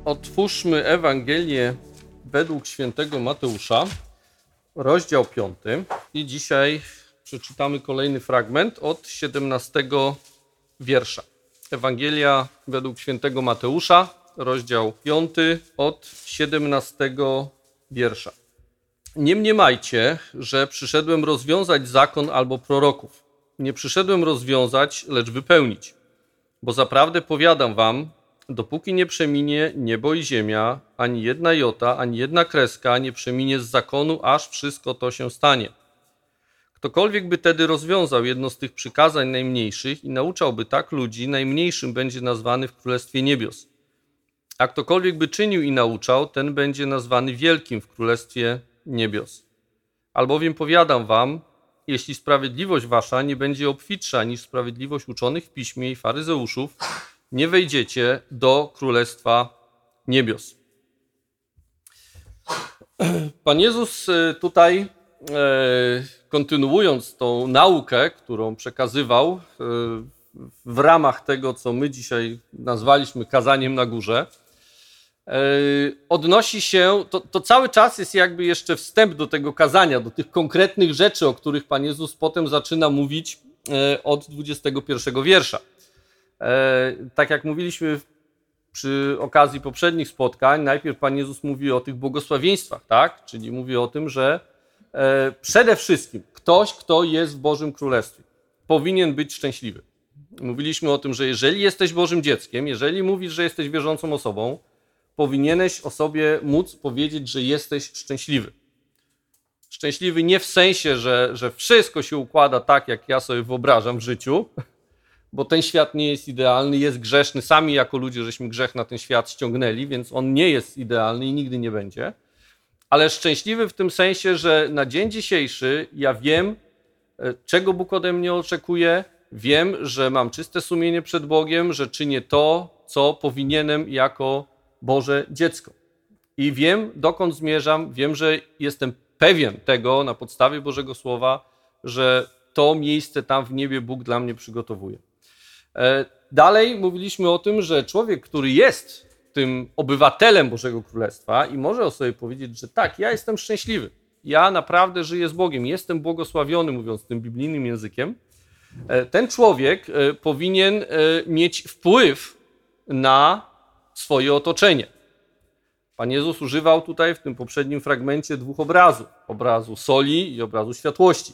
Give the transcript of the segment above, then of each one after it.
Otwórzmy Ewangelię według świętego Mateusza, rozdział 5 i dzisiaj przeczytamy kolejny fragment od 17 wiersza. Ewangelia według świętego Mateusza, rozdział 5 od 17 wiersza. Nie mniemajcie, że przyszedłem rozwiązać zakon albo proroków. Nie przyszedłem rozwiązać, lecz wypełnić. Bo zaprawdę powiadam wam, dopóki nie przeminie niebo i ziemia, ani jedna jota, ani jedna kreska nie przeminie z zakonu, aż wszystko to się stanie. Ktokolwiek by tedy rozwiązał jedno z tych przykazań najmniejszych i nauczałby tak ludzi, najmniejszym będzie nazwany w Królestwie Niebios. A ktokolwiek by czynił i nauczał, ten będzie nazwany wielkim w Królestwie Niebios. Albowiem powiadam wam, jeśli sprawiedliwość wasza nie będzie obfitsza niż sprawiedliwość uczonych w piśmie i faryzeuszów, nie wejdziecie do Królestwa Niebios. Pan Jezus tutaj, kontynuując tą naukę, którą przekazywał w ramach tego, co my dzisiaj nazwaliśmy kazaniem na górze, odnosi się, to cały czas jest jakby jeszcze wstęp do tego kazania, do tych konkretnych rzeczy, o których Pan Jezus potem zaczyna mówić od 21 wiersza. Tak jak mówiliśmy przy okazji poprzednich spotkań, najpierw Pan Jezus mówi o tych błogosławieństwach, tak? Czyli mówi o tym, że przede wszystkim ktoś, kto jest w Bożym Królestwie, powinien być szczęśliwy. Mówiliśmy o tym, że jeżeli jesteś Bożym dzieckiem, jeżeli mówisz, że jesteś wierzącą osobą, powinieneś o sobie móc powiedzieć, że jesteś szczęśliwy. Szczęśliwy nie w sensie, że wszystko się układa tak, jak ja sobie wyobrażam w życiu, bo ten świat nie jest idealny, jest grzeszny. Sami jako ludzie żeśmy grzech na ten świat ściągnęli, więc on nie jest idealny i nigdy nie będzie. Ale szczęśliwy w tym sensie, że na dzień dzisiejszy ja wiem, czego Bóg ode mnie oczekuje, wiem, że mam czyste sumienie przed Bogiem, że czynię to, co powinienem jako Boże dziecko. I wiem, dokąd zmierzam, wiem, że jestem pewien tego na podstawie Bożego Słowa, że to miejsce tam w niebie Bóg dla mnie przygotowuje. Dalej mówiliśmy o tym, że człowiek, który jest tym obywatelem Bożego Królestwa i może o sobie powiedzieć, że tak, ja jestem szczęśliwy, ja naprawdę żyję z Bogiem, jestem błogosławiony, mówiąc tym biblijnym językiem, ten człowiek powinien mieć wpływ na swoje otoczenie. Pan Jezus używał tutaj w tym poprzednim fragmencie dwóch obrazów. Obrazu soli i obrazu światłości.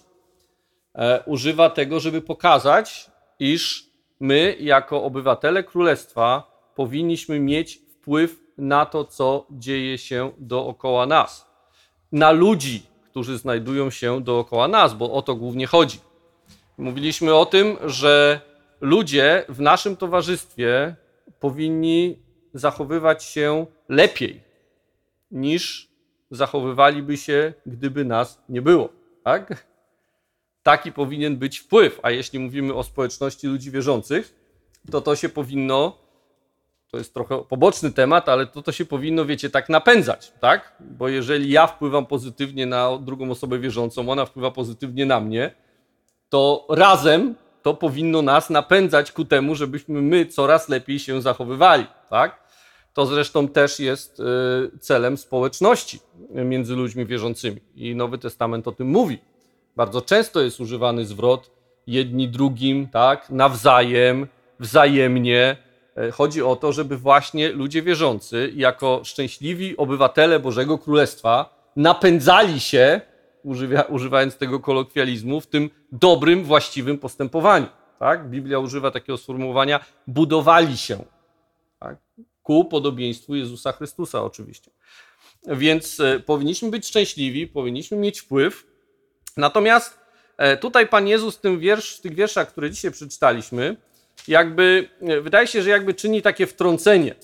Używa tego, żeby pokazać, iż my jako obywatele Królestwa powinniśmy mieć wpływ na to, co dzieje się dookoła nas. Na ludzi, którzy znajdują się dookoła nas, bo o to głównie chodzi. Mówiliśmy o tym, że ludzie w naszym towarzystwie powinni zachowywać się lepiej niż zachowywaliby się, gdyby nas nie było. Tak? Taki powinien być wpływ, a jeśli mówimy o społeczności ludzi wierzących, to się powinno, to jest trochę poboczny temat, ale to się powinno, wiecie, tak napędzać, tak? Bo jeżeli ja wpływam pozytywnie na drugą osobę wierzącą, ona wpływa pozytywnie na mnie, to razem to powinno nas napędzać ku temu, żebyśmy my coraz lepiej się zachowywali, tak? To zresztą też jest celem społeczności między ludźmi wierzącymi i Nowy Testament o tym mówi. Bardzo często jest używany zwrot jedni drugim, tak? Nawzajem, wzajemnie. Chodzi o to, żeby właśnie ludzie wierzący jako szczęśliwi obywatele Bożego Królestwa napędzali się, używając tego kolokwializmu, w tym dobrym, właściwym postępowaniu. Tak? Biblia używa takiego sformułowania budowali się, tak? Ku podobieństwu Jezusa Chrystusa oczywiście. Więc powinniśmy być szczęśliwi, powinniśmy mieć wpływ. Natomiast tutaj Pan Jezus w tych wierszach, które dzisiaj przeczytaliśmy, wydaje się, że jakby czyni takie wtrącenie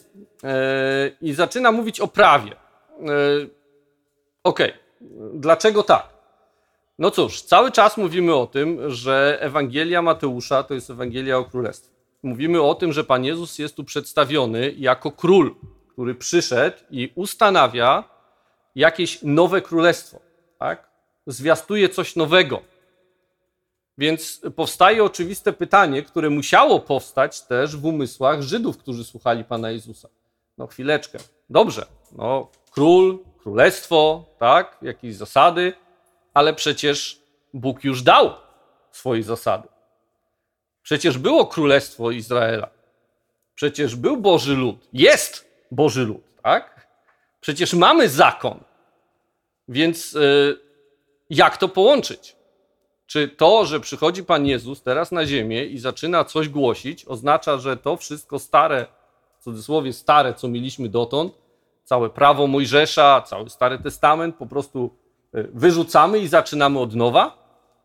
i zaczyna mówić o prawie. Dlaczego tak? No cóż, cały czas mówimy o tym, że Ewangelia Mateusza to jest Ewangelia o Królestwie. Mówimy o tym, że Pan Jezus jest tu przedstawiony jako król, który przyszedł i ustanawia jakieś nowe królestwo, tak? Zwiastuje coś nowego. Więc powstaje oczywiste pytanie, które musiało powstać też w umysłach Żydów, którzy słuchali Pana Jezusa. No chwileczkę. Dobrze, no król, królestwo, tak, jakieś zasady, ale przecież Bóg już dał swoje zasady. Przecież było królestwo Izraela. Przecież był Boży lud. Jest Boży lud, tak? Przecież mamy zakon. Więc jak to połączyć? Czy to, że przychodzi Pan Jezus teraz na ziemię i zaczyna coś głosić, oznacza, że to wszystko stare, w cudzysłowie stare, co mieliśmy dotąd, całe prawo Mojżesza, cały Stary Testament po prostu wyrzucamy i zaczynamy od nowa?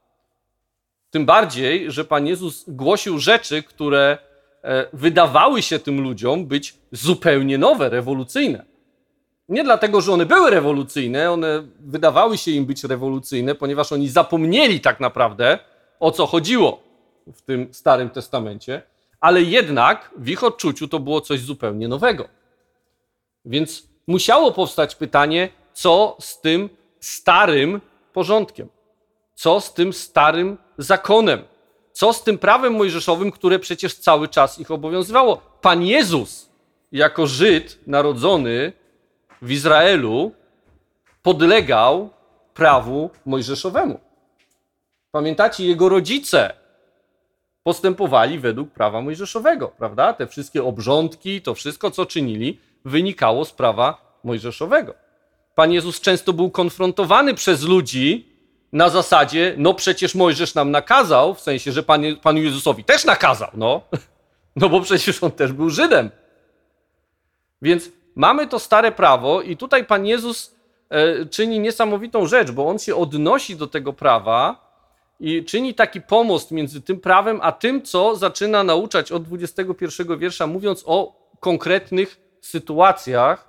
Tym bardziej, że Pan Jezus głosił rzeczy, które wydawały się tym ludziom być zupełnie nowe, rewolucyjne. Nie dlatego, że one były rewolucyjne, one wydawały się im być rewolucyjne, ponieważ oni zapomnieli tak naprawdę, o co chodziło w tym Starym Testamencie, ale jednak w ich odczuciu to było coś zupełnie nowego. Więc musiało powstać pytanie, co z tym starym porządkiem? Co z tym starym zakonem? Co z tym prawem mojżeszowym, które przecież cały czas ich obowiązywało? Pan Jezus, jako Żyd narodzony w Izraelu, podlegał prawu mojżeszowemu. Pamiętacie, jego rodzice postępowali według prawa mojżeszowego, prawda? Te wszystkie obrządki, to wszystko, co czynili, wynikało z prawa mojżeszowego. Pan Jezus często był konfrontowany przez ludzi na zasadzie, no przecież Mojżesz nam nakazał, w sensie, że Panu Jezusowi też nakazał, no bo przecież on też był Żydem. Więc mamy to stare prawo i tutaj Pan Jezus czyni niesamowitą rzecz, bo on się odnosi do tego prawa i czyni taki pomost między tym prawem, a tym, co zaczyna nauczać od 21 wiersza, mówiąc o konkretnych sytuacjach,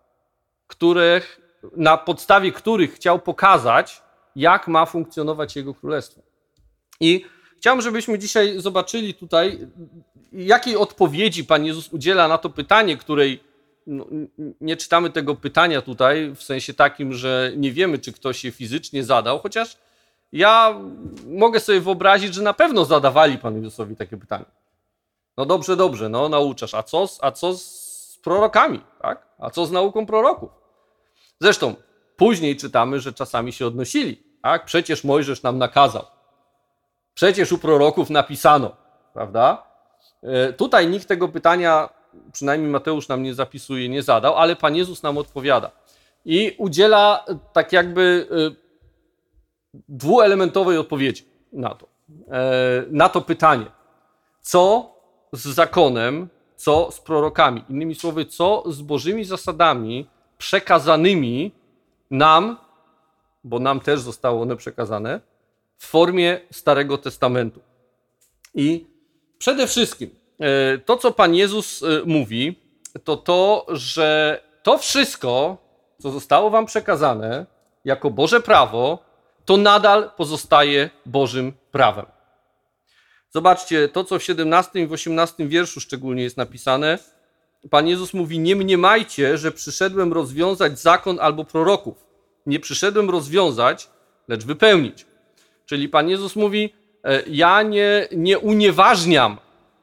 na podstawie których chciał pokazać, jak ma funkcjonować jego królestwo. I chciałem, żebyśmy dzisiaj zobaczyli tutaj, jakiej odpowiedzi Pan Jezus udziela na to pytanie, której nie czytamy tego pytania tutaj, w sensie takim, że nie wiemy, czy ktoś je fizycznie zadał, chociaż ja mogę sobie wyobrazić, że na pewno zadawali Panu Jezusowi takie pytanie. No dobrze, no nauczasz, a co z prorokami, tak? A co z nauką proroków? Zresztą później czytamy, że czasami się odnosili, tak? Przecież Mojżesz nam nakazał. Przecież u proroków napisano, prawda? Tutaj nikt tego pytania, przynajmniej Mateusz nam nie zapisuje, nie zadał, ale Pan Jezus nam odpowiada. I udziela tak jakby dwuelementowej odpowiedzi na to pytanie. Co z zakonem, co z prorokami? Innymi słowy, co z Bożymi zasadami przekazanymi nam, bo nam też zostały one przekazane, w formie Starego Testamentu. I przede wszystkim to, co Pan Jezus mówi, to, że to wszystko, co zostało wam przekazane jako Boże prawo, to nadal pozostaje Bożym prawem. Zobaczcie, to co w 17 i w 18 wierszu szczególnie jest napisane. Pan Jezus mówi, nie mniemajcie, że przyszedłem rozwiązać zakon albo proroków. Nie przyszedłem rozwiązać, lecz wypełnić. Czyli Pan Jezus mówi, ja nie unieważniam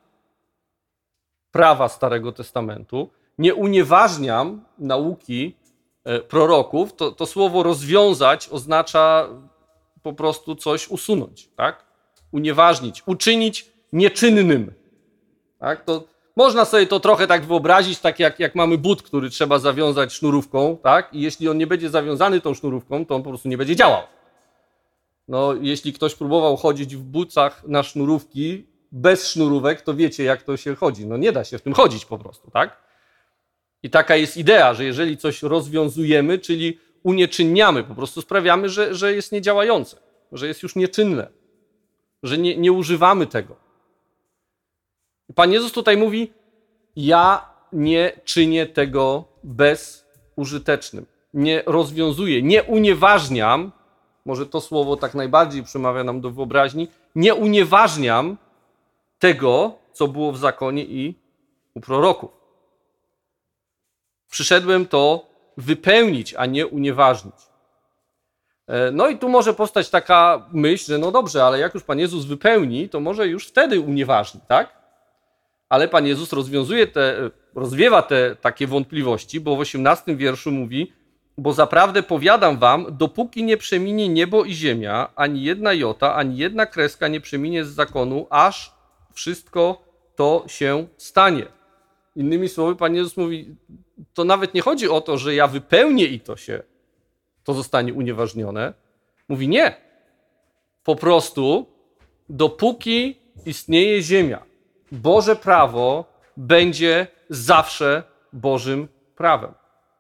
prawa Starego Testamentu, nie unieważniam nauki proroków. To słowo rozwiązać oznacza po prostu coś usunąć, tak? Unieważnić, uczynić nieczynnym. Tak? To można sobie to trochę tak wyobrazić, tak jak mamy but, który trzeba zawiązać sznurówką, tak? I jeśli on nie będzie zawiązany tą sznurówką, to on po prostu nie będzie działał. No, jeśli ktoś próbował chodzić w butach na sznurówki bez sznurówek, to wiecie, jak to się chodzi. No nie da się w tym chodzić po prostu, tak? I taka jest idea, że jeżeli coś rozwiązujemy, czyli unieczynniamy, po prostu sprawiamy, że jest niedziałające, że jest już nieczynne, że nie używamy tego. Pan Jezus tutaj mówi, ja nie czynię tego bezużytecznym, nie rozwiązuję, nie unieważniam, może to słowo tak najbardziej przemawia nam do wyobraźni, nie unieważniam tego, co było w zakonie i u proroków. Przyszedłem to wypełnić, a nie unieważnić. No i tu może powstać taka myśl, że no dobrze, ale jak już Pan Jezus wypełni, to może już wtedy unieważni, tak? Ale Pan Jezus rozwiązuje te rozwiewa te takie wątpliwości, bo w 18 wierszu mówi: bo zaprawdę powiadam wam, dopóki nie przeminie niebo i ziemia, ani jedna jota, ani jedna kreska nie przeminie z zakonu, aż wszystko to się stanie. Innymi słowy, Pan Jezus mówi, to nawet nie chodzi o to, że ja wypełnię i to zostanie unieważnione. Mówi nie. Po prostu dopóki istnieje ziemia, Boże prawo będzie zawsze Bożym prawem.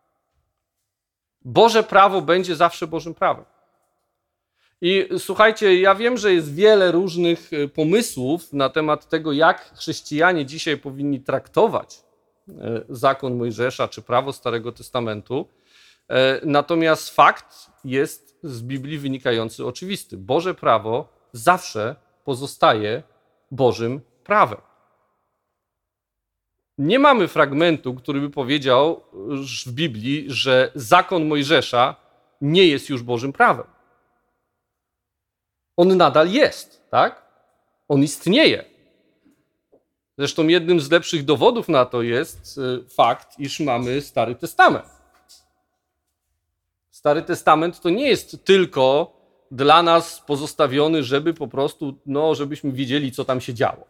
Boże prawo będzie zawsze Bożym prawem. I słuchajcie, ja wiem, że jest wiele różnych pomysłów na temat tego, jak chrześcijanie dzisiaj powinni traktować zakon Mojżesza czy prawo Starego Testamentu. Natomiast fakt jest z Biblii wynikający oczywisty. Boże prawo zawsze pozostaje Bożym prawem. Nie mamy fragmentu, który by powiedział w Biblii, że zakon Mojżesza nie jest już Bożym prawem. On nadal jest, tak? On istnieje. Zresztą jednym z lepszych dowodów na to jest fakt, iż mamy Stary Testament. Stary Testament to nie jest tylko dla nas pozostawiony, żeby po prostu, żebyśmy wiedzieli, co tam się działo.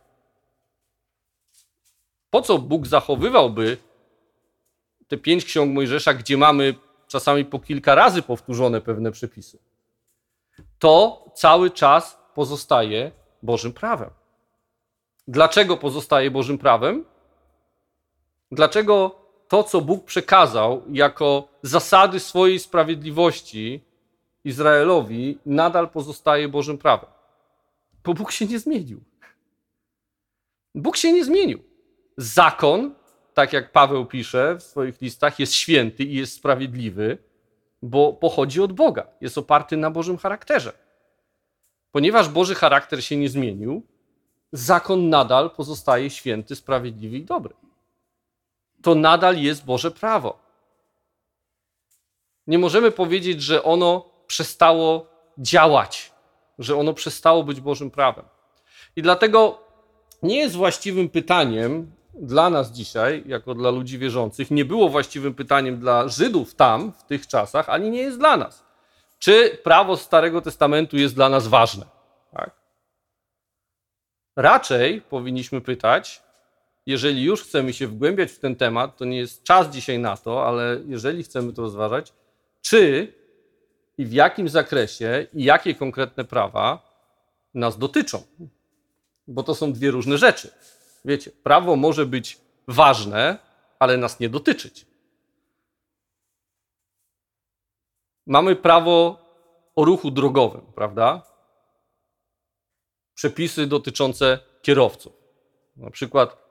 Po co Bóg zachowywałby te 5 ksiąg Mojżesza, gdzie mamy czasami po kilka razy powtórzone pewne przepisy? To cały czas pozostaje Bożym prawem. Dlaczego pozostaje Bożym prawem? Dlaczego to, co Bóg przekazał jako zasady swojej sprawiedliwości Izraelowi, nadal pozostaje Bożym prawem? Bo Bóg się nie zmienił. Bóg się nie zmienił. Zakon, tak jak Paweł pisze w swoich listach, jest święty i jest sprawiedliwy, bo pochodzi od Boga. Jest oparty na Bożym charakterze. Ponieważ Boży charakter się nie zmienił, zakon nadal pozostaje święty, sprawiedliwy i dobry. To nadal jest Boże prawo. Nie możemy powiedzieć, że ono przestało działać, że ono przestało być Bożym prawem. I dlatego nie jest właściwym pytaniem dla nas dzisiaj, jako dla ludzi wierzących, nie było właściwym pytaniem dla Żydów tam, w tych czasach, ani nie jest dla nas. Czy prawo Starego Testamentu jest dla nas ważne? Tak? Raczej powinniśmy pytać, jeżeli już chcemy się wgłębiać w ten temat, to nie jest czas dzisiaj na to, ale jeżeli chcemy to rozważać, czy i w jakim zakresie i jakie konkretne prawa nas dotyczą. Bo to są dwie różne rzeczy. Wiecie, prawo może być ważne, ale nas nie dotyczyć. Mamy prawo o ruchu drogowym, prawda? Przepisy dotyczące kierowców. Na przykład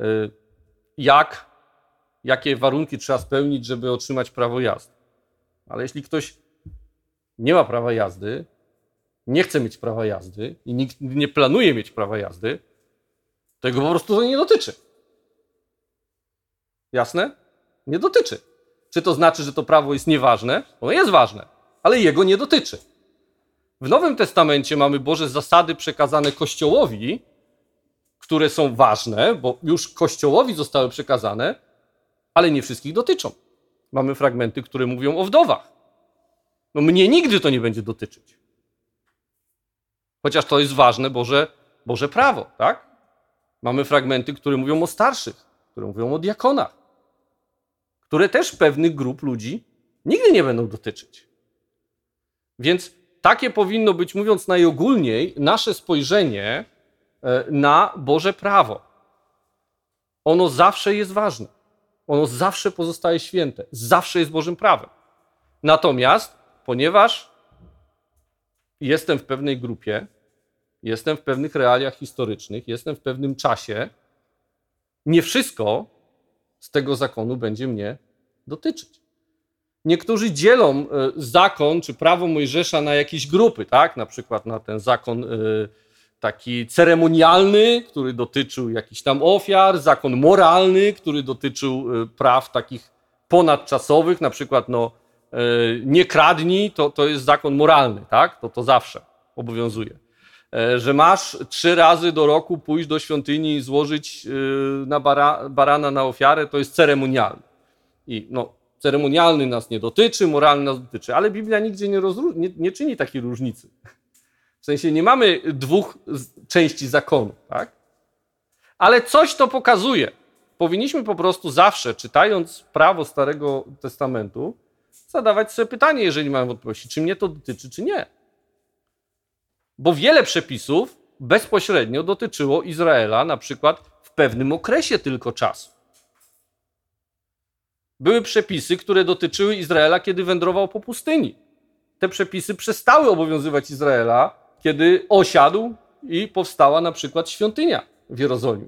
jakie warunki trzeba spełnić, żeby otrzymać prawo jazdy. Ale jeśli ktoś nie ma prawa jazdy, nie chce mieć prawa jazdy i nikt nie planuje mieć prawa jazdy, to go po prostu to nie dotyczy. Jasne? Nie dotyczy. Czy to znaczy, że to prawo jest nieważne? Ono jest ważne, ale jego nie dotyczy. W Nowym Testamencie mamy Boże zasady przekazane Kościołowi, które są ważne, bo już Kościołowi zostały przekazane, ale nie wszystkich dotyczą. Mamy fragmenty, które mówią o wdowach. Mnie nigdy to nie będzie dotyczyć. Chociaż to jest ważne Boże prawo, tak? Mamy fragmenty, które mówią o starszych, które mówią o diakonach, które też pewnych grup ludzi nigdy nie będą dotyczyć. Więc takie powinno być, mówiąc najogólniej, nasze spojrzenie na Boże prawo. Ono zawsze jest ważne. Ono zawsze pozostaje święte. Zawsze jest Bożym prawem. Natomiast, ponieważ jestem w pewnej grupie, jestem w pewnych realiach historycznych, jestem w pewnym czasie, nie wszystko z tego zakonu będzie mnie dotyczyć. Niektórzy dzielą zakon czy prawo Mojżesza na jakieś grupy, tak? Na przykład na ten zakon taki ceremonialny, który dotyczył jakichś tam ofiar, zakon moralny, który dotyczył praw takich ponadczasowych, na przykład nie kradnij, to jest zakon moralny, tak? To zawsze obowiązuje. że masz 3 razy do roku pójść do świątyni i złożyć na barana na ofiarę, to jest ceremonialny. I ceremonialny nas nie dotyczy, moralny nas dotyczy, ale Biblia nigdzie nie czyni takiej różnicy. W sensie nie mamy 2 części zakonu, tak? Ale coś to pokazuje. Powinniśmy po prostu zawsze, czytając prawo Starego Testamentu, zadawać sobie pytanie, jeżeli mamy wątpliwości, czy mnie to dotyczy, czy nie. Bo wiele przepisów bezpośrednio dotyczyło Izraela, na przykład w pewnym okresie tylko czasu. Były przepisy, które dotyczyły Izraela, kiedy wędrował po pustyni. Te przepisy przestały obowiązywać Izraela, kiedy osiadł i powstała na przykład świątynia w Jerozolimie.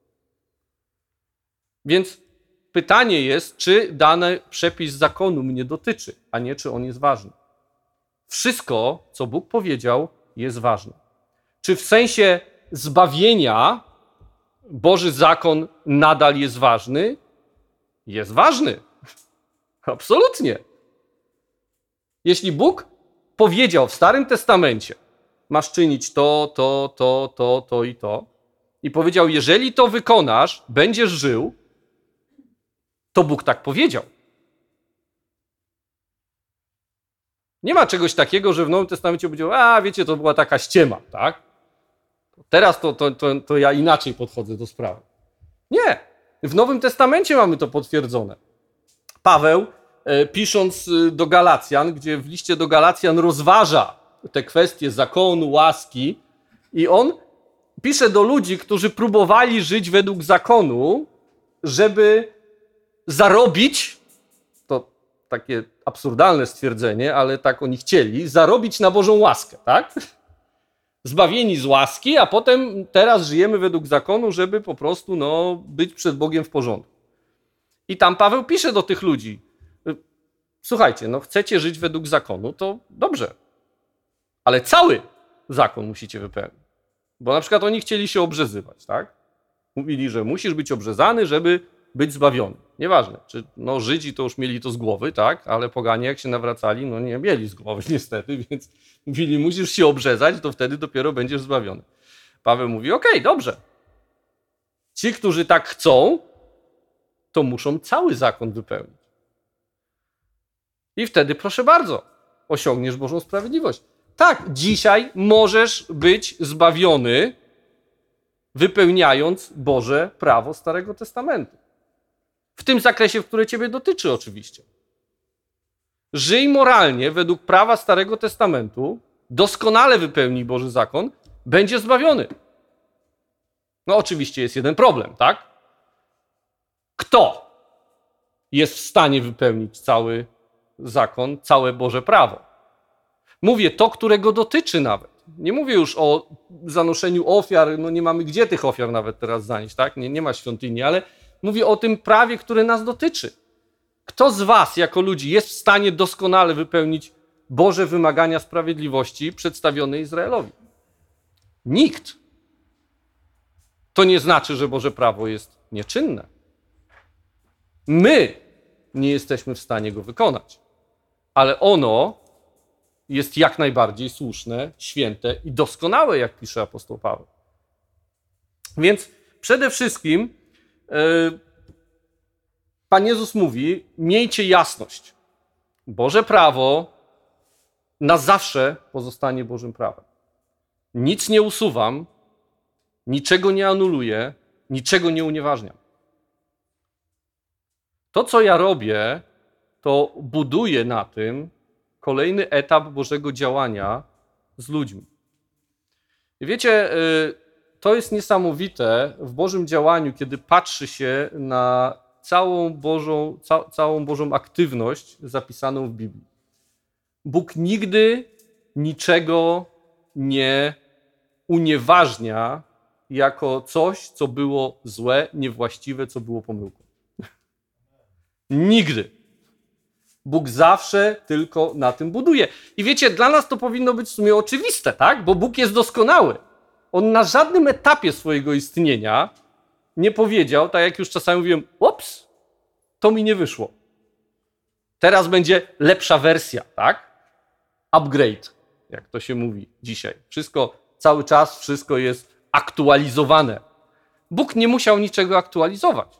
Więc pytanie jest, czy dany przepis zakonu mnie dotyczy, a nie czy on jest ważny. Wszystko, co Bóg powiedział, jest ważne. Czy w sensie zbawienia Boży zakon nadal jest ważny? Jest ważny. Absolutnie. Jeśli Bóg powiedział w Starym Testamencie, masz czynić to i to, i powiedział, jeżeli to wykonasz, będziesz żył, to Bóg tak powiedział. Nie ma czegoś takiego, że w Nowym Testamencie powiedział, wiecie, to była taka ściema, tak? Teraz to ja inaczej podchodzę do sprawy. Nie. W Nowym Testamencie mamy to potwierdzone. Paweł, pisząc do Galacjan, gdzie w liście do Galacjan rozważa te kwestie zakonu, łaski, i on pisze do ludzi, którzy próbowali żyć według zakonu, żeby zarobić, to takie absurdalne stwierdzenie, ale tak oni chcieli, zarobić na Bożą łaskę, tak? Zbawieni z łaski, a potem teraz żyjemy według zakonu, żeby po prostu być przed Bogiem w porządku. I tam Paweł pisze do tych ludzi, słuchajcie, chcecie żyć według zakonu, to dobrze, ale cały zakon musicie wypełnić. Bo na przykład oni chcieli się obrzezywać, tak? Mówili, że musisz być obrzezany, żeby być zbawiony. Nieważne, czy Żydzi to już mieli to z głowy, tak? Ale poganie jak się nawracali, nie mieli z głowy niestety, więc mówili, musisz się obrzezać, to wtedy dopiero będziesz zbawiony. Paweł mówi, okej, dobrze. Ci, którzy tak chcą, to muszą cały zakon wypełnić. I wtedy, proszę bardzo, osiągniesz Bożą sprawiedliwość. Tak, dzisiaj możesz być zbawiony, wypełniając Boże prawo Starego Testamentu. W tym zakresie, w które ciebie dotyczy oczywiście. Żyj moralnie według prawa Starego Testamentu, doskonale wypełnij Boży zakon, będziesz zbawiony. Oczywiście jest jeden problem, tak? Kto jest w stanie wypełnić cały zakon, całe Boże prawo? Mówię to, którego dotyczy nawet. Nie mówię już o zanoszeniu ofiar, nie mamy gdzie tych ofiar nawet teraz zanieść, tak? Nie ma świątyni, ale mówię o tym prawie, które nas dotyczy. Kto z was, jako ludzi, jest w stanie doskonale wypełnić Boże wymagania sprawiedliwości przedstawione Izraelowi? Nikt. To nie znaczy, że Boże prawo jest nieczynne. My nie jesteśmy w stanie go wykonać, ale ono jest jak najbardziej słuszne, święte i doskonałe, jak pisze apostoł Paweł. Więc przede wszystkim Pan Jezus mówi, miejcie jasność. Boże prawo na zawsze pozostanie Bożym prawem. Nic nie usuwam, niczego nie anuluję, niczego nie unieważniam. To, co ja robię, to buduję na tym kolejny etap Bożego działania z ludźmi. I wiecie, to jest niesamowite w Bożym działaniu, kiedy patrzy się na całą Bożą aktywność zapisaną w Biblii. Bóg nigdy niczego nie unieważnia jako coś, co było złe, niewłaściwe, co było pomyłką. Nigdy. Bóg zawsze tylko na tym buduje. I wiecie, dla nas to powinno być w sumie oczywiste, tak? Bo Bóg jest doskonały. On na żadnym etapie swojego istnienia nie powiedział, tak jak już czasami mówiłem, ups, to mi nie wyszło. Teraz będzie lepsza wersja, tak? Upgrade, jak to się mówi dzisiaj. Wszystko cały czas wszystko jest aktualizowane. Bóg nie musiał niczego aktualizować.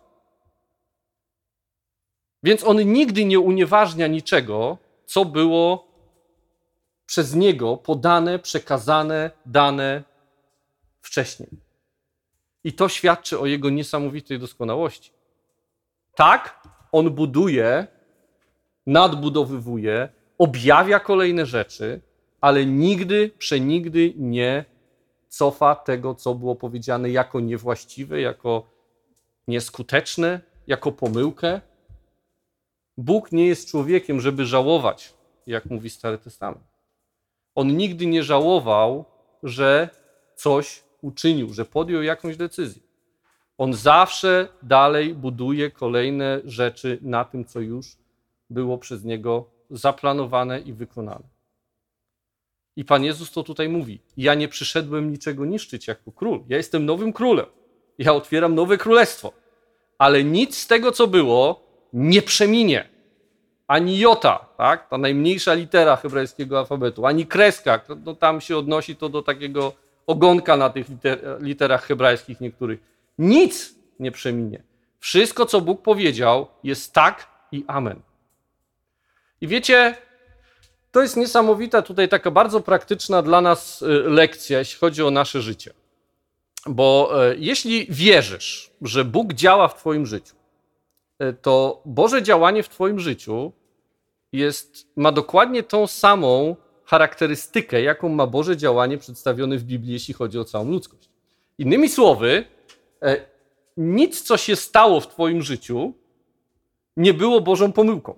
Więc on nigdy nie unieważnia niczego, co było przez niego podane, przekazane, dane wcześniej. I to świadczy o jego niesamowitej doskonałości. Tak, on buduje, nadbudowywuje, objawia kolejne rzeczy, ale nigdy, przenigdy nie cofa tego, co było powiedziane jako niewłaściwe, jako nieskuteczne, jako pomyłkę. Bóg nie jest człowiekiem, żeby żałować, jak mówi Stary Testament. On nigdy nie żałował, że coś uczynił, że podjął jakąś decyzję. On zawsze dalej buduje kolejne rzeczy na tym, co już było przez niego zaplanowane i wykonane. I Pan Jezus to tutaj mówi. Ja nie przyszedłem niczego niszczyć jako król. Ja jestem nowym królem. Ja otwieram nowe królestwo. Ale nic z tego, co było, nie przeminie. Ani jota, tak? Ta najmniejsza litera hebrajskiego alfabetu, ani kreska. No, tam się odnosi to do takiego ogonka na tych literach hebrajskich niektórych. Nic nie przeminie. Wszystko, co Bóg powiedział, jest tak i amen. I wiecie, to jest niesamowita tutaj taka bardzo praktyczna dla nas lekcja, jeśli chodzi o nasze życie. Bo jeśli wierzysz, że Bóg działa w twoim życiu, to Boże działanie w twoim życiu ma dokładnie tą samą charakterystykę, jaką ma Boże działanie przedstawione w Biblii, jeśli chodzi o całą ludzkość. Innymi słowy, nic, co się stało w twoim życiu, nie było Bożą pomyłką.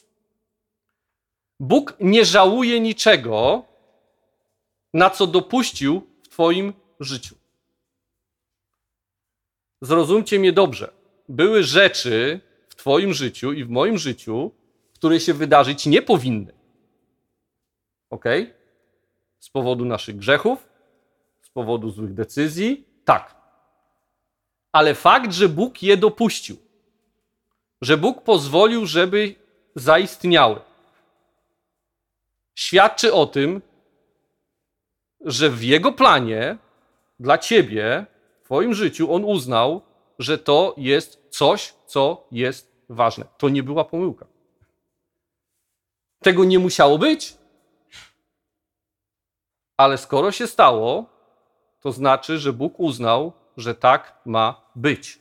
Bóg nie żałuje niczego, na co dopuścił w twoim życiu. Zrozumcie mnie dobrze. Były rzeczy w twoim życiu i w moim życiu, które się wydarzyć nie powinny. Ok? Z powodu naszych grzechów, z powodu złych decyzji, tak. Ale fakt, że Bóg je dopuścił, że Bóg pozwolił, żeby zaistniały, świadczy o tym, że w Jego planie dla ciebie, w twoim życiu, On uznał, że to jest coś, co jest ważne. To nie była pomyłka. Tego nie musiało być. Ale skoro się stało, to znaczy, że Bóg uznał, że tak ma być.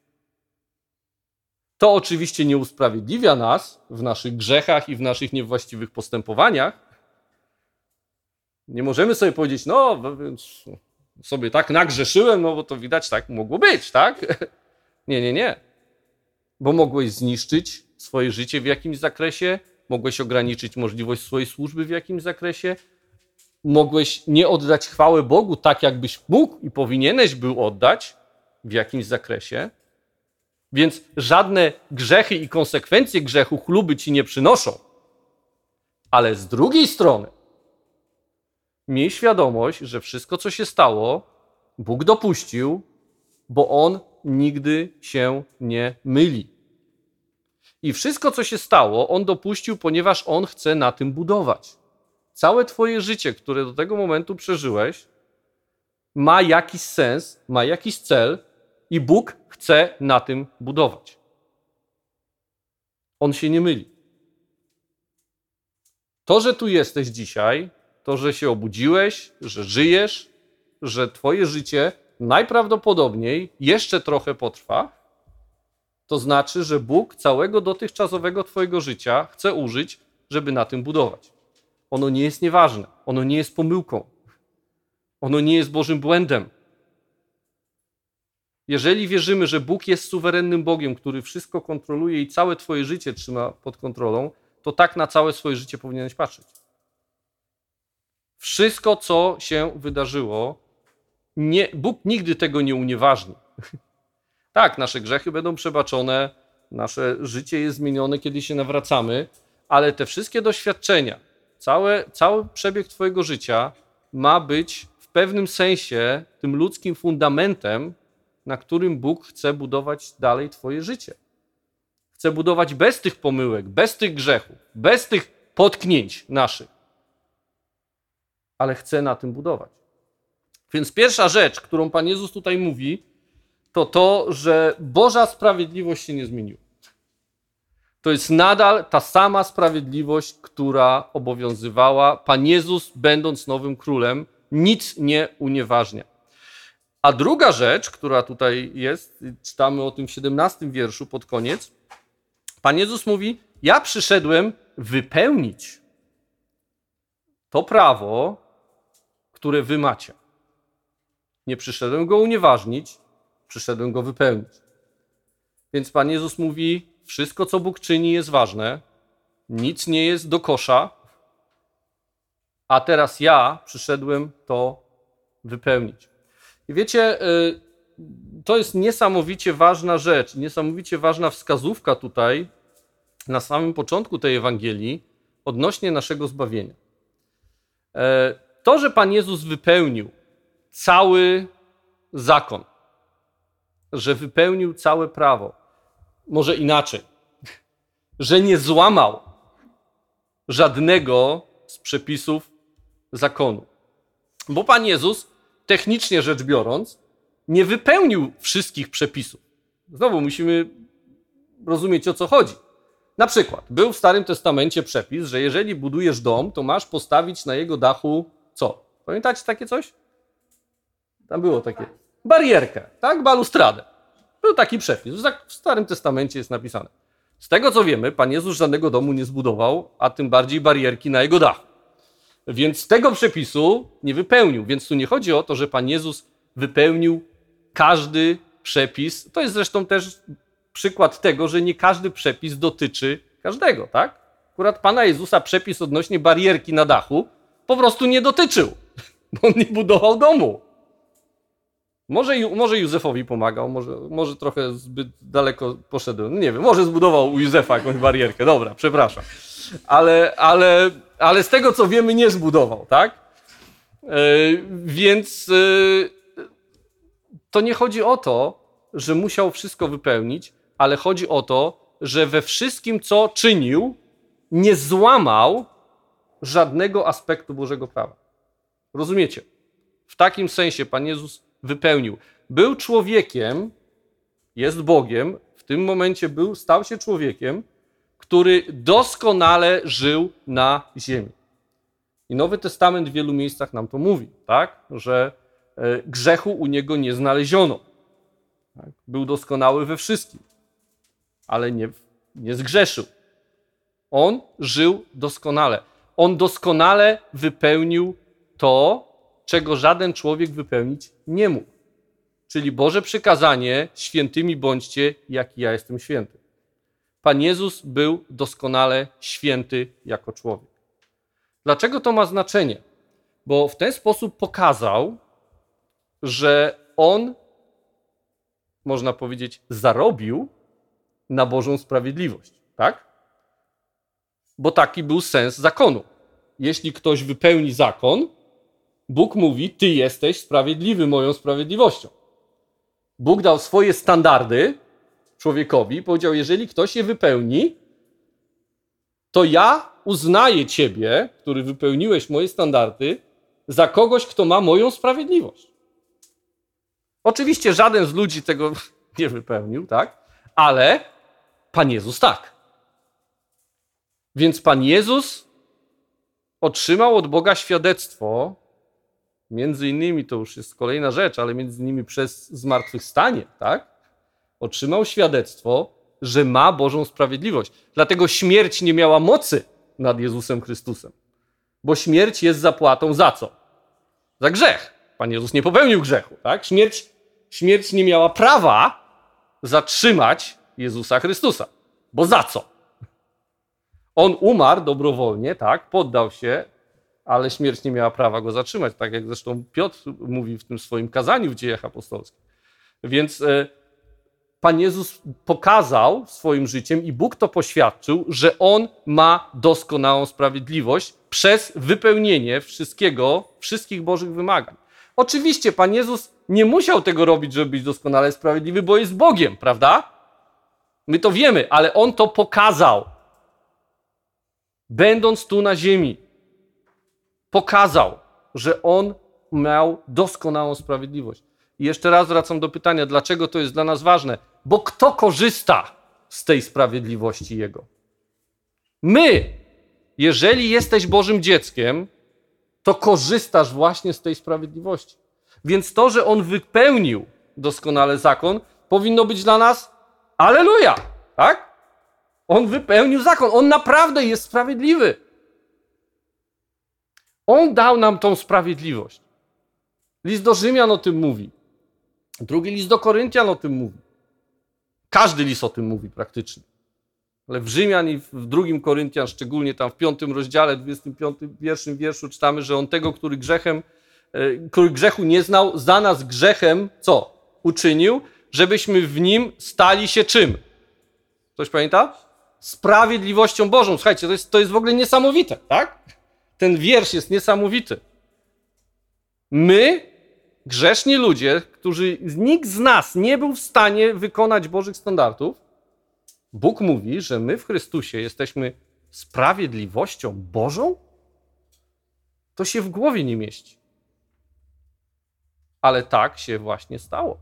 To oczywiście nie usprawiedliwia nas w naszych grzechach i w naszych niewłaściwych postępowaniach. Nie możemy sobie powiedzieć, no więc sobie tak nagrzeszyłem, no bo to widać tak mogło być, tak? Nie. Bo mogłeś zniszczyć swoje życie w jakimś zakresie, mogłeś ograniczyć możliwość swojej służby w jakimś zakresie, mogłeś nie oddać chwały Bogu tak, jakbyś mógł i powinieneś był oddać w jakimś zakresie. Więc żadne grzechy i konsekwencje grzechu chluby ci nie przynoszą. Ale z drugiej strony miej świadomość, że wszystko, co się stało, Bóg dopuścił, bo On nigdy się nie myli. I wszystko, co się stało, On dopuścił, ponieważ On chce na tym budować. Całe twoje życie, które do tego momentu przeżyłeś, ma jakiś sens, ma jakiś cel i Bóg chce na tym budować. On się nie myli. To, że tu jesteś dzisiaj, to, że się obudziłeś, że żyjesz, że twoje życie najprawdopodobniej jeszcze trochę potrwa, to znaczy, że Bóg całego dotychczasowego twojego życia chce użyć, żeby na tym budować. Ono nie jest nieważne, ono nie jest pomyłką, ono nie jest Bożym błędem. Jeżeli wierzymy, że Bóg jest suwerennym Bogiem, który wszystko kontroluje i całe twoje życie trzyma pod kontrolą, to tak na całe swoje życie powinieneś patrzeć. Wszystko, co się wydarzyło, Bóg nigdy tego nie unieważni. Tak, nasze grzechy będą przebaczone, nasze życie jest zmienione, kiedy się nawracamy, ale te wszystkie doświadczenia, cały przebieg twojego życia ma być w pewnym sensie tym ludzkim fundamentem, na którym Bóg chce budować dalej twoje życie. Chce budować bez tych pomyłek, bez tych grzechów, bez tych potknięć naszych. Ale chce na tym budować. Więc pierwsza rzecz, którą Pan Jezus tutaj mówi, to to, że Boża sprawiedliwość się nie zmieniła. To jest nadal ta sama sprawiedliwość, która obowiązywała. Pan Jezus, będąc nowym królem, nic nie unieważnia. A druga rzecz, która tutaj jest, czytamy o tym w 17 wierszu pod koniec, Pan Jezus mówi, ja przyszedłem wypełnić to prawo, które wy macie. Nie przyszedłem go unieważnić, przyszedłem go wypełnić. Więc Pan Jezus mówi, wszystko co Bóg czyni jest ważne, nic nie jest do kosza, a teraz ja przyszedłem to wypełnić. I wiecie, to jest niesamowicie ważna rzecz, niesamowicie ważna wskazówka tutaj na samym początku tej Ewangelii odnośnie naszego zbawienia. To, że Pan Jezus wypełnił cały zakon, że wypełnił całe prawo, może inaczej, że nie złamał żadnego z przepisów zakonu. Bo Pan Jezus, technicznie rzecz biorąc, nie wypełnił wszystkich przepisów. Znowu musimy rozumieć, o co chodzi. Na przykład, był w Starym Testamencie przepis, że jeżeli budujesz dom, to masz postawić na jego dachu co? Pamiętacie takie coś? Tam było takie. Barierkę, tak? Balustradę. Był taki przepis. W Starym Testamencie jest napisane. Z tego, co wiemy, Pan Jezus żadnego domu nie zbudował, a tym bardziej barierki na jego dachu. Więc tego przepisu nie wypełnił. Więc tu nie chodzi o to, że Pan Jezus wypełnił każdy przepis. To jest zresztą też przykład tego, że nie każdy przepis dotyczy każdego, tak? Akurat Pana Jezusa przepis odnośnie barierki na dachu po prostu nie dotyczył, bo on nie budował domu. Może Józefowi pomagał, może trochę zbyt daleko poszedłem. Nie wiem, może zbudował u Józefa jakąś barierkę. Dobra, przepraszam. Ale z tego, co wiemy, nie zbudował, tak? Więc to nie chodzi o to, że musiał wszystko wypełnić, ale chodzi o to, że we wszystkim, co czynił, nie złamał żadnego aspektu Bożego prawa. Rozumiecie? W takim sensie Pan Jezus wypełnił. Był człowiekiem, jest Bogiem, w tym momencie stał się człowiekiem, który doskonale żył na ziemi. I Nowy Testament w wielu miejscach nam to mówi, tak? Że grzechu u niego nie znaleziono. Tak? Był doskonały we wszystkim, ale nie zgrzeszył. On żył doskonale. On doskonale wypełnił to, czego żaden człowiek wypełnić nie mógł. Czyli Boże przykazanie, świętymi bądźcie, jak ja jestem święty. Pan Jezus był doskonale święty jako człowiek. Dlaczego to ma znaczenie? Bo w ten sposób pokazał, że on, można powiedzieć, zarobił na Bożą sprawiedliwość. Tak? Bo taki był sens zakonu. Jeśli ktoś wypełni zakon, Bóg mówi, ty jesteś sprawiedliwy moją sprawiedliwością. Bóg dał swoje standardy człowiekowi, powiedział, jeżeli ktoś je wypełni, to ja uznaję ciebie, który wypełniłeś moje standardy, za kogoś, kto ma moją sprawiedliwość. Oczywiście żaden z ludzi tego nie wypełnił, tak? Ale Pan Jezus tak. Więc Pan Jezus otrzymał od Boga świadectwo, między innymi, to już jest kolejna rzecz, ale między innymi przez zmartwychwstanie, tak? Otrzymał świadectwo, że ma Bożą sprawiedliwość. Dlatego śmierć nie miała mocy nad Jezusem Chrystusem. Bo śmierć jest zapłatą za co? Za grzech. Pan Jezus nie popełnił grzechu, tak? Śmierć nie miała prawa zatrzymać Jezusa Chrystusa. Bo za co? On umarł dobrowolnie, tak? Poddał się, ale śmierć nie miała prawa go zatrzymać, tak jak zresztą Piotr mówi w tym swoim kazaniu w Dziejach Apostolskich. Więc Pan Jezus pokazał swoim życiem i Bóg to poświadczył, że On ma doskonałą sprawiedliwość przez wypełnienie wszystkich Bożych wymagań. Oczywiście Pan Jezus nie musiał tego robić, żeby być doskonale sprawiedliwy, bo jest Bogiem, prawda? My to wiemy, ale On to pokazał. Będąc tu na ziemi, pokazał, że On miał doskonałą sprawiedliwość. I jeszcze raz wracam do pytania, dlaczego to jest dla nas ważne? Bo kto korzysta z tej sprawiedliwości Jego? My, jeżeli jesteś Bożym dzieckiem, to korzystasz właśnie z tej sprawiedliwości. Więc to, że On wypełnił doskonale zakon, powinno być dla nas alleluja, tak? On wypełnił zakon, On naprawdę jest sprawiedliwy. On dał nam tą sprawiedliwość. List do Rzymian o tym mówi. Drugi list do Koryntian o tym mówi. Każdy list o tym mówi praktycznie. Ale w Rzymian i w drugim Koryntian, szczególnie tam w 5 rozdziale, 21 wierszu czytamy, że On tego, który grzechu nie znał, za nas grzechem, co? Uczynił, żebyśmy w Nim stali się czym? Ktoś pamięta? Sprawiedliwością Bożą. Słuchajcie, to jest w ogóle niesamowite, tak? Ten wiersz jest niesamowity. My, grzeszni ludzie, nikt z nas nie był w stanie wykonać Bożych standardów, Bóg mówi, że my w Chrystusie jesteśmy sprawiedliwością Bożą? To się w głowie nie mieści. Ale tak się właśnie stało.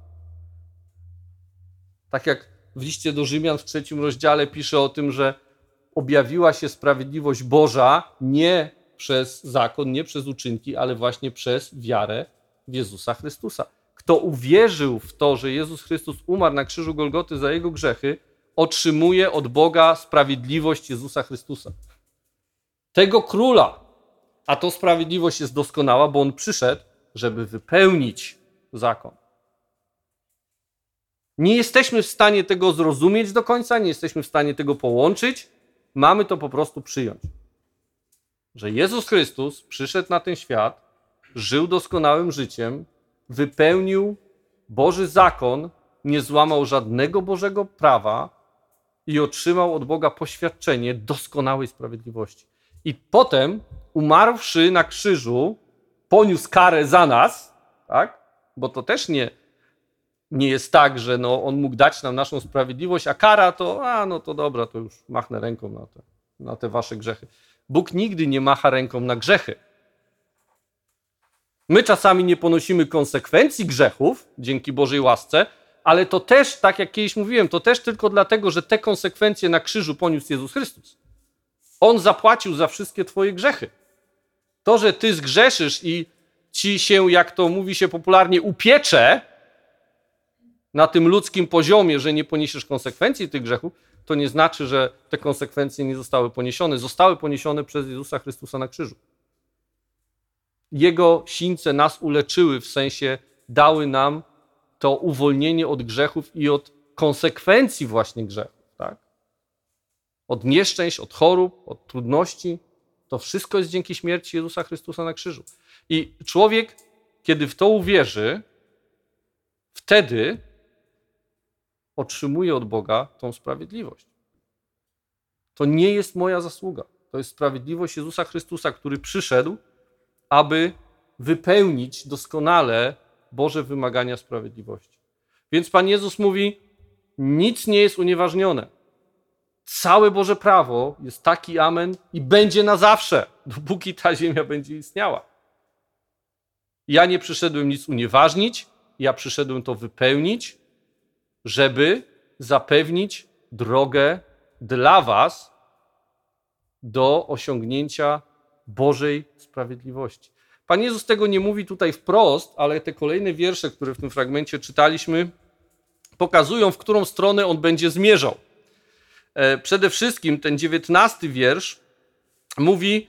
Tak jak w liście do Rzymian w 3 rozdziale pisze o tym, że objawiła się sprawiedliwość Boża nie przez zakon, nie przez uczynki, ale właśnie przez wiarę w Jezusa Chrystusa. Kto uwierzył w to, że Jezus Chrystus umarł na krzyżu Golgoty za jego grzechy, otrzymuje od Boga sprawiedliwość Jezusa Chrystusa. Tego króla. A to sprawiedliwość jest doskonała, bo On przyszedł, żeby wypełnić zakon. Nie jesteśmy w stanie tego zrozumieć do końca, nie jesteśmy w stanie tego połączyć. Mamy to po prostu przyjąć. Że Jezus Chrystus przyszedł na ten świat, żył doskonałym życiem, wypełnił Boży zakon, nie złamał żadnego Bożego prawa i otrzymał od Boga poświadczenie doskonałej sprawiedliwości. I potem, umarłszy na krzyżu, poniósł karę za nas, tak? Bo to też nie jest tak, że On mógł dać nam naszą sprawiedliwość, a kara to, to dobra, to już machnę ręką na te wasze grzechy. Bóg nigdy nie macha ręką na grzechy. My czasami nie ponosimy konsekwencji grzechów dzięki Bożej łasce, ale to też, tak jak kiedyś mówiłem, to też tylko dlatego, że te konsekwencje na krzyżu poniósł Jezus Chrystus. On zapłacił za wszystkie twoje grzechy. To, że ty zgrzeszysz i ci się, jak to mówi się popularnie, upiecze na tym ludzkim poziomie, że nie poniesiesz konsekwencji tych grzechów, to nie znaczy, że te konsekwencje nie zostały poniesione. Zostały poniesione przez Jezusa Chrystusa na krzyżu. Jego sińce nas uleczyły, w sensie dały nam to uwolnienie od grzechów i od konsekwencji właśnie grzechów. Tak? Od nieszczęść, od chorób, od trudności. To wszystko jest dzięki śmierci Jezusa Chrystusa na krzyżu. I człowiek, kiedy w to uwierzy, wtedy otrzymuje od Boga tą sprawiedliwość. To nie jest moja zasługa. To jest sprawiedliwość Jezusa Chrystusa, który przyszedł, aby wypełnić doskonale Boże wymagania sprawiedliwości. Więc Pan Jezus mówi, nic nie jest unieważnione. Całe Boże prawo jest taki amen i będzie na zawsze, dopóki ta ziemia będzie istniała. Ja nie przyszedłem nic unieważnić, ja przyszedłem to wypełnić, żeby zapewnić drogę dla was do osiągnięcia Bożej sprawiedliwości. Pan Jezus tego nie mówi tutaj wprost, ale te kolejne wiersze, które w tym fragmencie czytaliśmy, pokazują, w którą stronę on będzie zmierzał. Przede wszystkim ten 19 wiersz mówi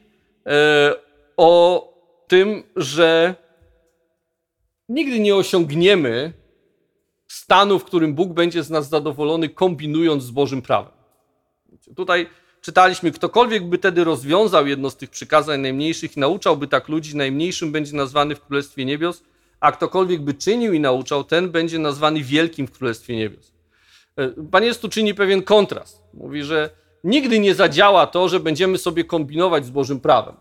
o tym, że nigdy nie osiągniemy stanu, w którym Bóg będzie z nas zadowolony, kombinując z Bożym prawem. Tutaj czytaliśmy, ktokolwiek by tedy rozwiązał jedno z tych przykazań najmniejszych i nauczałby tak ludzi, najmniejszym będzie nazwany w Królestwie Niebios, a ktokolwiek by czynił i nauczał, ten będzie nazwany wielkim w Królestwie Niebios. Pan Jezus tu czyni pewien kontrast. Mówi, że nigdy nie zadziała to, że będziemy sobie kombinować z Bożym prawem.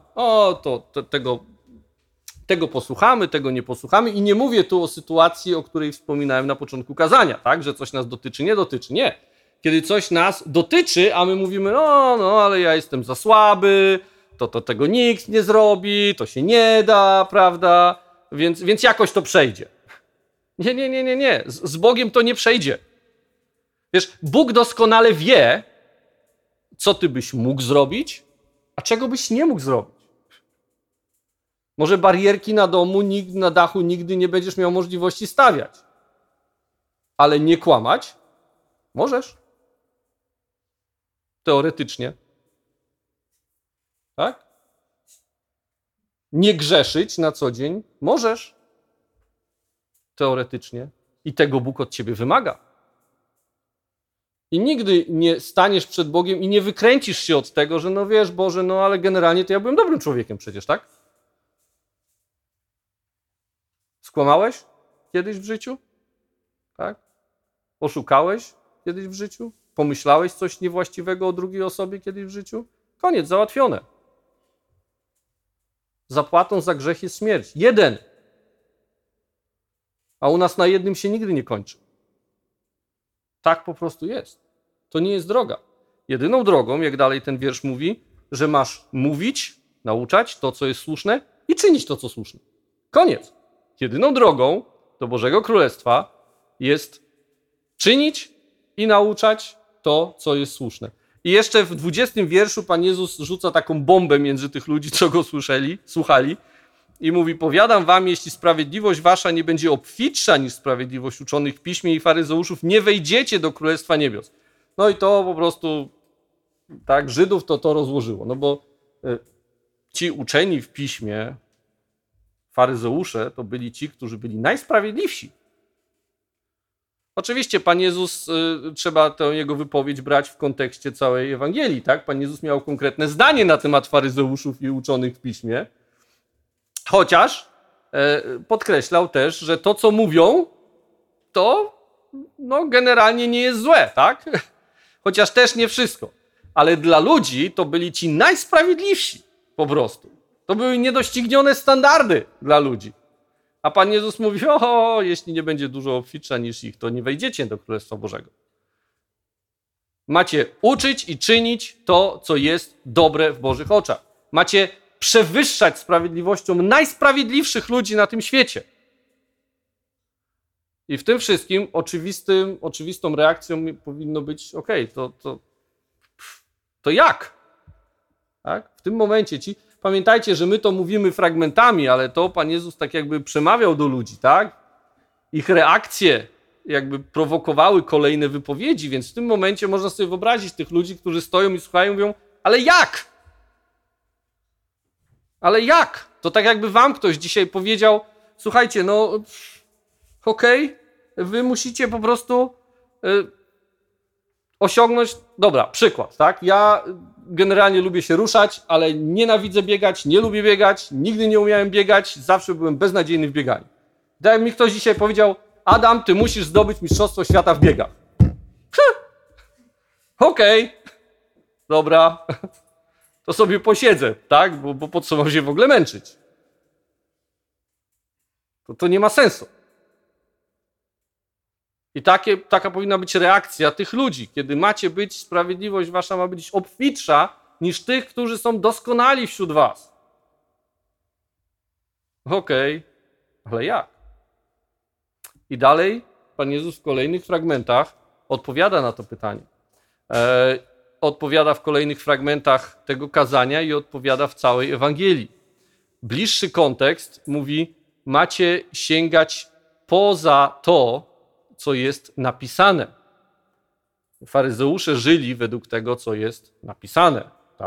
Tego posłuchamy, tego nie posłuchamy i nie mówię tu o sytuacji, o której wspominałem na początku kazania, tak? Że coś nas dotyczy, nie dotyczy, nie. Kiedy coś nas dotyczy, a my mówimy, ale ja jestem za słaby, to tego nikt nie zrobi, to się nie da, prawda? Więc jakoś to przejdzie. Nie. Z Bogiem to nie przejdzie. Wiesz, Bóg doskonale wie, co ty byś mógł zrobić, a czego byś nie mógł zrobić. Może barierki na dachu nigdy nie będziesz miał możliwości stawiać. Ale nie kłamać możesz. Teoretycznie. Tak? Nie grzeszyć na co dzień możesz. Teoretycznie. I tego Bóg od ciebie wymaga. I nigdy nie staniesz przed Bogiem i nie wykręcisz się od tego, że no wiesz, Boże, no ale generalnie to ja byłem dobrym człowiekiem przecież, tak? Skłamałeś kiedyś w życiu? Tak? Oszukałeś kiedyś w życiu? Pomyślałeś coś niewłaściwego o drugiej osobie kiedyś w życiu? Koniec, załatwione. Zapłatą za grzech jest śmierć. 1. A u nas na 1 się nigdy nie kończy. Tak po prostu jest. To nie jest droga. Jedyną drogą, jak dalej ten wiersz mówi, że masz mówić, nauczać to, co jest słuszne i czynić to, co słuszne. Koniec. Jedyną drogą do Bożego Królestwa jest czynić i nauczać to, co jest słuszne. I jeszcze w 20 wierszu Pan Jezus rzuca taką bombę między tych ludzi, co go słuchali i mówi: powiadam wam, jeśli sprawiedliwość wasza nie będzie obfitsza niż sprawiedliwość uczonych w piśmie i faryzeuszów, nie wejdziecie do Królestwa Niebios. No i to po prostu tak Żydów to rozłożyło. No bo ci uczeni w piśmie, faryzeusze, to byli ci, którzy byli najsprawiedliwsi. Oczywiście Pan Jezus, trzeba tę jego wypowiedź brać w kontekście całej Ewangelii, tak? Pan Jezus miał konkretne zdanie na temat faryzeuszów i uczonych w piśmie, chociaż podkreślał też, że to, co mówią, to no, generalnie nie jest złe, tak? Chociaż też nie wszystko. Ale dla ludzi to byli ci najsprawiedliwsi po prostu. To były niedoścignione standardy dla ludzi. A Pan Jezus mówi: jeśli nie będzie dużo obfitsza niż ich, to nie wejdziecie do Królestwa Bożego. Macie uczyć i czynić to, co jest dobre w Bożych oczach. Macie przewyższać sprawiedliwością najsprawiedliwszych ludzi na tym świecie. I w tym wszystkim oczywistą reakcją powinno być: to jak? Tak? W tym momencie pamiętajcie, że my to mówimy fragmentami, ale to Pan Jezus tak jakby przemawiał do ludzi, tak? Ich reakcje jakby prowokowały kolejne wypowiedzi, więc w tym momencie można sobie wyobrazić tych ludzi, którzy stoją i słuchają, mówią: ale jak? Ale jak? To tak jakby wam ktoś dzisiaj powiedział: słuchajcie, wy musicie po prostu osiągnąć... Dobra, przykład, tak? Ja generalnie lubię się ruszać, ale nienawidzę biegać, nie lubię biegać, nigdy nie umiałem biegać, zawsze byłem beznadziejny w bieganiu. Gdyby mi ktoś dzisiaj powiedział: Adam, ty musisz zdobyć mistrzostwo świata w biegach. Dobra, to sobie posiedzę, tak? Bo po co mam się w ogóle męczyć? To nie ma sensu. I taka powinna być reakcja tych ludzi, kiedy macie być, sprawiedliwość wasza ma być obfitsza niż tych, którzy są doskonali wśród was. Ale jak? I dalej Pan Jezus w kolejnych fragmentach odpowiada na to pytanie. Odpowiada w kolejnych fragmentach tego kazania i odpowiada w całej Ewangelii. Bliższy kontekst mówi: macie sięgać poza to, co jest napisane. Faryzeusze żyli według tego, co jest napisane.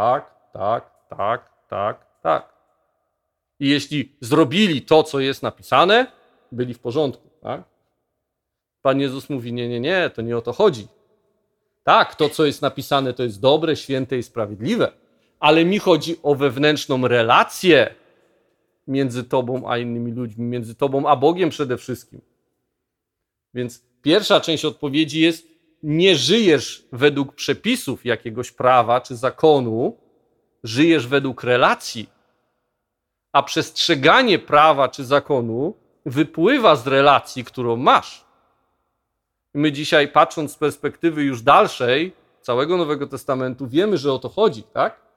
Tak. I jeśli zrobili to, co jest napisane, byli w porządku. Tak? Pan Jezus mówi: nie, to nie o to chodzi. Tak, to, co jest napisane, to jest dobre, święte i sprawiedliwe, ale mi chodzi o wewnętrzną relację między tobą a innymi ludźmi, między tobą a Bogiem przede wszystkim. Więc pierwsza część odpowiedzi jest: nie żyjesz według przepisów jakiegoś prawa czy zakonu, żyjesz według relacji, a przestrzeganie prawa czy zakonu wypływa z relacji, którą masz. My dzisiaj, patrząc z perspektywy już dalszej, całego Nowego Testamentu, wiemy, że o to chodzi, tak?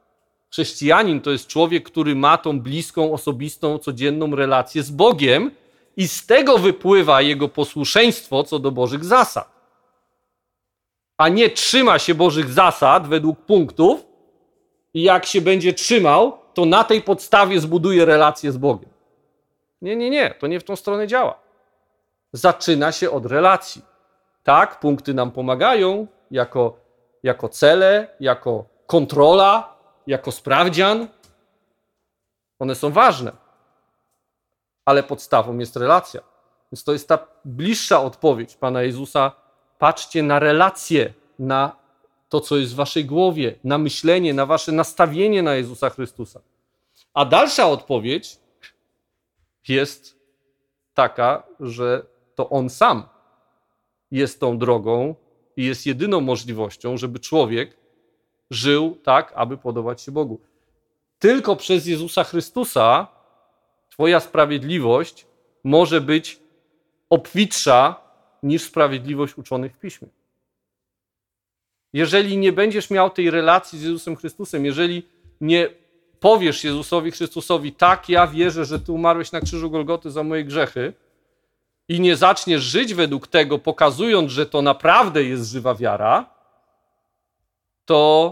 Chrześcijanin to jest człowiek, który ma tą bliską, osobistą, codzienną relację z Bogiem i z tego wypływa jego posłuszeństwo co do Bożych zasad. A nie trzyma się Bożych zasad według punktów i jak się będzie trzymał, to na tej podstawie zbuduje relację z Bogiem. Nie, to nie w tą stronę działa. Zaczyna się od relacji. Tak, punkty nam pomagają jako cele, jako kontrola, jako sprawdzian. One są ważne, ale podstawą jest relacja. Więc to jest ta bliższa odpowiedź Pana Jezusa. Patrzcie na relacje, na to, co jest w waszej głowie, na myślenie, na wasze nastawienie na Jezusa Chrystusa. A dalsza odpowiedź jest taka, że to On sam jest tą drogą i jest jedyną możliwością, żeby człowiek żył tak, aby podobać się Bogu. Tylko przez Jezusa Chrystusa twoja sprawiedliwość może być obfitsza niż sprawiedliwość uczonych w Piśmie. Jeżeli nie będziesz miał tej relacji z Jezusem Chrystusem, jeżeli nie powiesz Jezusowi Chrystusowi, tak, ja wierzę, że Ty umarłeś na krzyżu Golgoty za moje grzechy i nie zaczniesz żyć według tego, pokazując, że to naprawdę jest żywa wiara, to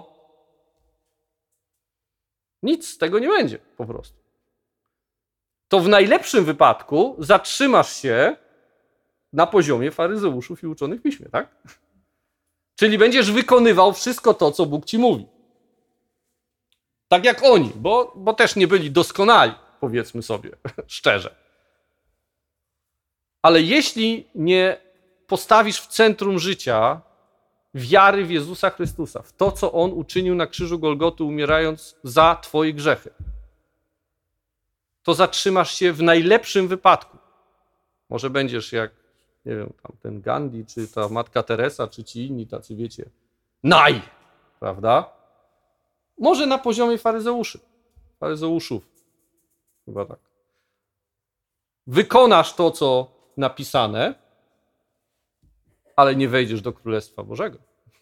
nic z tego nie będzie po prostu. To w najlepszym wypadku zatrzymasz się na poziomie faryzeuszów i uczonych w Piśmie, tak? Czyli będziesz wykonywał wszystko to, co Bóg ci mówi. Tak jak oni, bo też nie byli doskonali, powiedzmy sobie szczerze. Ale jeśli nie postawisz w centrum życia wiary w Jezusa Chrystusa, w to, co On uczynił na krzyżu Golgoty, umierając za twoje grzechy, to zatrzymasz się w najlepszym wypadku. Może będziesz jak, nie wiem, tam ten Gandhi, czy ta Matka Teresa, czy ci inni tacy, wiecie, prawda? Może na poziomie faryzeuszów. Chyba tak. Wykonasz to, co napisane, ale nie wejdziesz do Królestwa Bożego.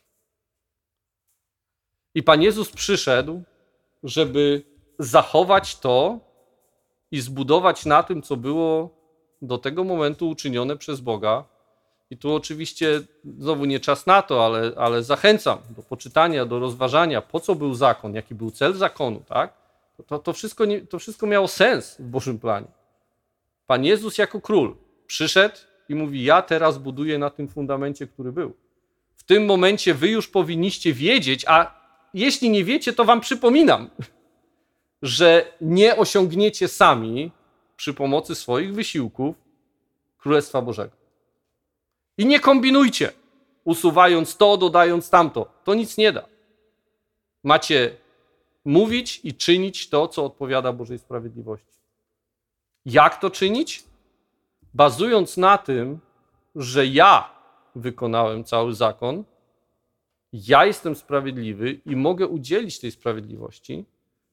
I Pan Jezus przyszedł, żeby zachować to i zbudować na tym, co było do tego momentu uczynione przez Boga. I tu oczywiście znowu nie czas na to, ale zachęcam do poczytania, do rozważania, po co był zakon, jaki był cel zakonu, tak? To wszystko miało sens w Bożym planie. Pan Jezus jako król przyszedł i mówi, ja teraz buduję na tym fundamencie, który był. W tym momencie wy już powinniście wiedzieć, a jeśli nie wiecie, to wam przypominam, że nie osiągniecie sami przy pomocy swoich wysiłków Królestwa Bożego. I nie kombinujcie, usuwając to, dodając tamto. To nic nie da. Macie mówić i czynić to, co odpowiada Bożej sprawiedliwości. Jak to czynić? Bazując na tym, że ja wykonałem cały zakon, ja jestem sprawiedliwy i mogę udzielić tej sprawiedliwości,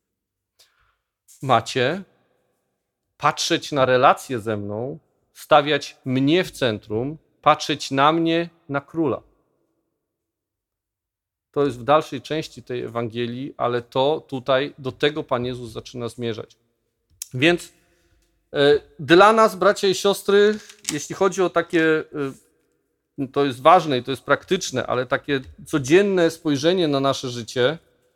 macie patrzeć na relacje ze mną, stawiać mnie w centrum, patrzeć na mnie, na króla. To jest w dalszej części tej Ewangelii, ale to tutaj, do tego Pan Jezus zaczyna zmierzać. Więc dla nas, bracia i siostry, jeśli chodzi o takie, to jest ważne i to jest praktyczne, ale takie codzienne spojrzenie na nasze życie,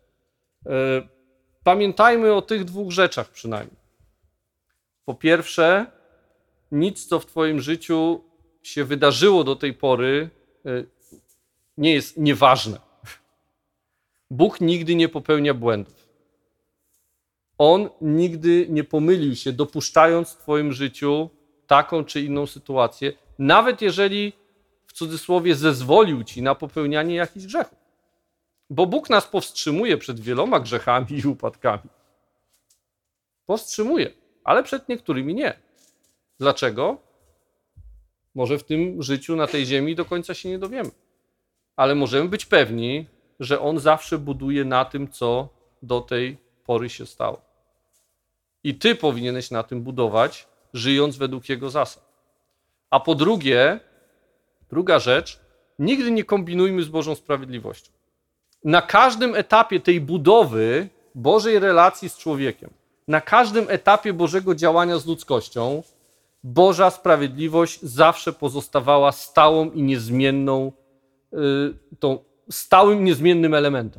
pamiętajmy o tych dwóch rzeczach przynajmniej. Po pierwsze, nic, co w twoim życiu się wydarzyło do tej pory, nie jest nieważne. Bóg nigdy nie popełnia błędów. On nigdy nie pomylił się, dopuszczając w twoim życiu taką czy inną sytuację, nawet jeżeli w cudzysłowie zezwolił ci na popełnianie jakichś grzechów. Bo Bóg nas powstrzymuje przed wieloma grzechami i upadkami. Powstrzymuje, ale przed niektórymi nie. Dlaczego? Może w tym życiu na tej ziemi do końca się nie dowiemy. Ale możemy być pewni, że On zawsze buduje na tym, co do tej pory się stało. I ty powinieneś na tym budować, żyjąc według Jego zasad. A po drugie, druga rzecz, nigdy nie kombinujmy z Bożą sprawiedliwością. Na każdym etapie tej budowy Bożej relacji z człowiekiem, na każdym etapie Bożego działania z ludzkością, Boża sprawiedliwość zawsze pozostawała stałą i niezmienną, stałym, niezmiennym elementem.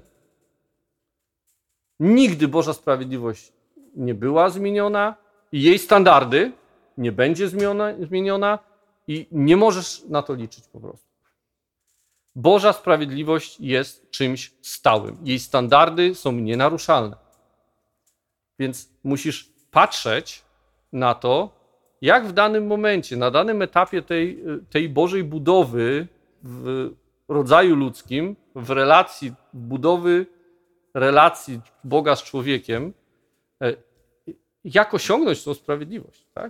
Nigdy Boża sprawiedliwość nie była zmieniona i jej standardy nie będzie zmieniona i nie możesz na to liczyć po prostu. Boża sprawiedliwość jest czymś stałym. Jej standardy są nienaruszalne. Więc musisz patrzeć na to, jak w danym momencie, na danym etapie tej Bożej budowy w rodzaju ludzkim, w relacji, budowy relacji Boga z człowiekiem, jak osiągnąć tą sprawiedliwość, tak?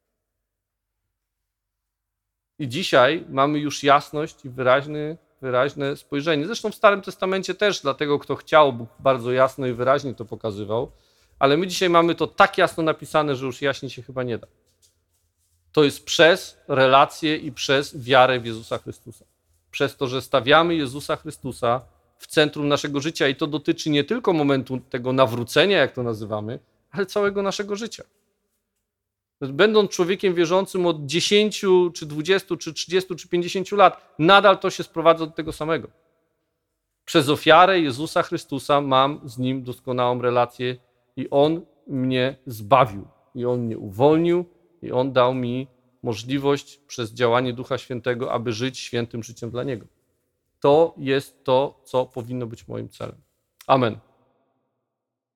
I dzisiaj mamy już jasność i wyraźne spojrzenie. Zresztą w Starym Testamencie też, dlatego kto chciał, Bóg bardzo jasno i wyraźnie to pokazywał, ale my dzisiaj mamy to tak jasno napisane, że już jaśniej się chyba nie da. To jest przez relację i przez wiarę w Jezusa Chrystusa. Przez to, że stawiamy Jezusa Chrystusa w centrum naszego życia i to dotyczy nie tylko momentu tego nawrócenia, jak to nazywamy, ale całego naszego życia. Będąc człowiekiem wierzącym od 10, czy 20, czy 30, czy 50 lat, nadal to się sprowadza do tego samego. Przez ofiarę Jezusa Chrystusa mam z Nim doskonałą relację i On mnie zbawił, i On mnie uwolnił, i On dał mi możliwość przez działanie Ducha Świętego, aby żyć świętym życiem dla Niego. To jest to, co powinno być moim celem. Amen.